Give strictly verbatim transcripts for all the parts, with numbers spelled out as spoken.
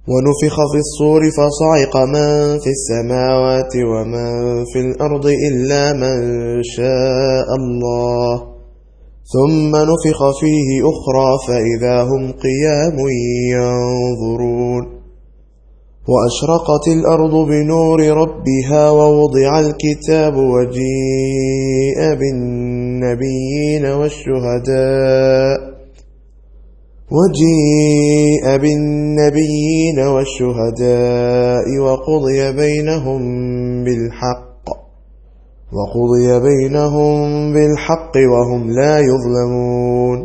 ونفخ في الصور فصعق من في السماوات ومن في الأرض إلا من شاء الله، ثم نفخ فيه أخرى فإذا هم قيام ينظرون. وأشرقت الأرض بنور ربها ووضع الكتاب وجيء بالنبيين والشهداء وجيء بالنبيين والشهداء وقضي بينهم بالحق وقضي بينهم بالحق وهم لا يظلمون.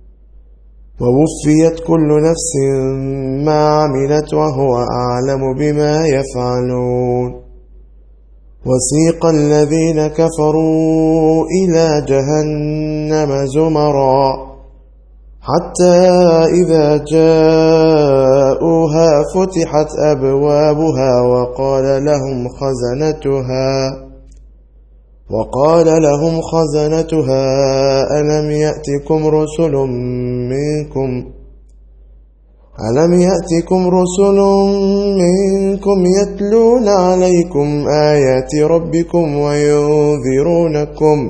ووفيت كل نفس ما عملت وهو أعلم بما يفعلون. وسيق الذين كفروا إلى جهنم زمرا حتى إذا جاءوها فتحت أبوابها وقال لهم خزنتها وقال لهم خزنتها ألم يأتكم رسل منكم ألم يأتكم رسل منكم يتلون عليكم آيات ربكم وينذرونكم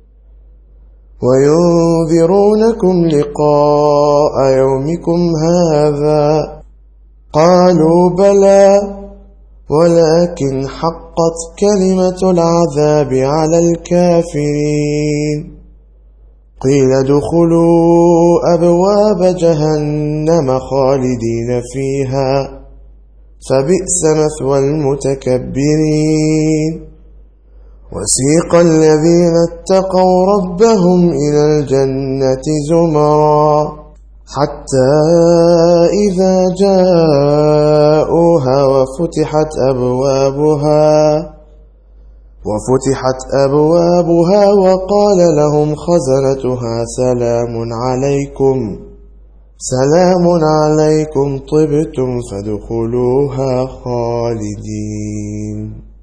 وينذرونكم لقاء يومكم هذا؟ قالوا بلى ولكن حقت كلمة العذاب على الكافرين. قيل ادخلوا أبواب جهنم خالدين فيها فبئس مثوى المتكبرين. وسيق الذين اتقوا ربهم إلى الجنة زمرا حتى إذا جاءوها وفتحت أبوابها وفتحت أبوابها وقال لهم خزنتها سلام عليكم سلام عليكم طبتم فادخلوها خالدين.